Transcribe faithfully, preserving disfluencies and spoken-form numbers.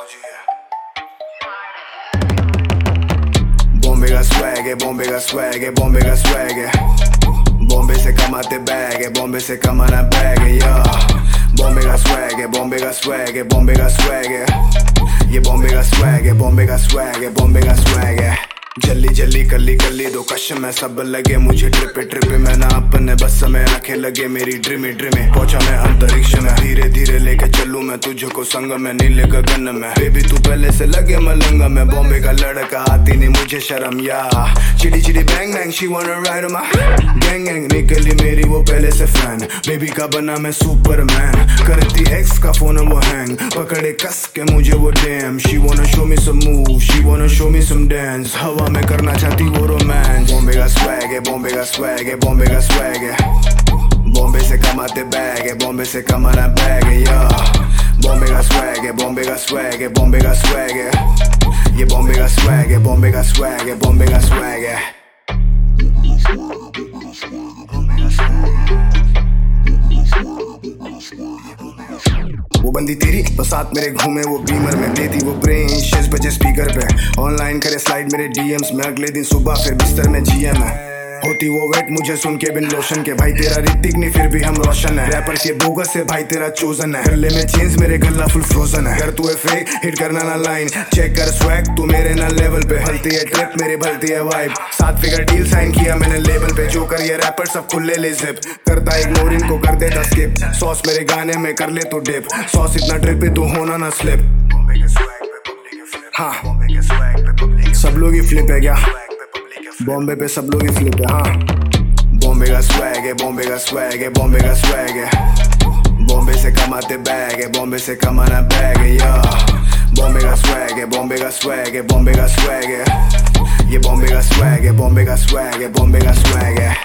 ओजी है। बॉम्बे का स्वैग है, बॉम्बे का स्वैग है, बॉम्बे का स्वैग है। बॉम्बे से कमाते बैग है, बॉम्बे से कमाना बैग है या। बॉम्बे का स्वैग है, बॉम्बे का स्वैग है, बॉम्बे का स्वैग है। ये बॉम्बे का स्वैग है, बॉम्बे का स्वैग है, बॉम्बे का स्वैग है। जल्दी जल्दी कल्ली कल्ली दो कश्म में सब लगे मुझे ट्रिपे ट्रिपे में ना अपने बस में आंखें लगे मेरी ड्रीमी ड्रीमी। पहुंचा मैं अंतरिक्ष में धीरे धीरे लेके चलूं मैं तुझको संग में नीले गगन में। बेबी तू पहले से लगे मलंग में, बॉम्बे का लड़का आती नहीं मुझे शर्म या। चिड़ी चिड़ी bang bang she wanna ride मा गैंग गैंग निकली मेरी वो पहले से फैन। बेबी का बना मैं सुपरमैन, करती एक्स का फोन वो हैंग, पकड़े कस के मुझे वो damn. She wanna show me some move, she wanna show me some dance, हवा मैं करना चाहती वो रोमांस। बॉम्बे का स्वैग है, बॉम्बे का स्वैग है, बॉम्बे का स्वैग है। बॉम्बे से कमाते बैग है, बॉम्बे से कमाना बैग है या। बॉम्बे का स्वैग है, बॉम्बे का स्वैग है, बॉम्बे का स्वैग है। ये बॉम्बे का स्वैग है, बॉम्बे का स्वैग है, बॉम्बे का स्वैग है। वो बंदी तेरी तो साथ मेरे घूमे वो बीमर में, देती वो ब्रेन शेष बजे स्पीकर पे। ऑनलाइन करे स्लाइड मेरे डीएम्स में, अगले दिन सुबह फिर बिस्तर में जीएम है। होती वो वेट मुझे सुन के बिन लोशन के, भाई तेरा ऋतिक नहीं फिर भी हम रोशन है। रैपर ये बोगस है भाई तेरा चोजन है, कर ले में चेंज मेरे गला फुल फ्रोजन है। कर तू है फेक हिट करना ना लाइन, चेक कर स्वैग तू मेरे ना लेवल पे। हलती है ट्रिप मेरी भलती है वाइब, सात फिगर डील साइन किया मैंने लेवल पे। जो कर ये रैपर सब खुले ले जिप, करता इग्नोर इनको कर देता स्किप। सॉस मेरे गाने में कर ले तू डिप, सॉस इतना ट्रिप पे तू होना ना स्लिप। हाँ सब लोग ही फ्लिप है क्या, बॉम्बे पे सब लोग ही फ्लिप है। हाँ बॉम्बे का स्वैग है, बॉम्बे का स्वैग है, बॉम्बे का स्वैग है। बॉम्बे से कमाते बैग है, बॉम्बे से कमाना बैग है या। बॉम्बे का स्वैग है, बॉम्बे का स्वैग है, बॉम्बे का स्वैग है। ये बॉम्बे का स्वैग है, बॉम्बे का स्वैग है, बॉम्बे का स्वैग है।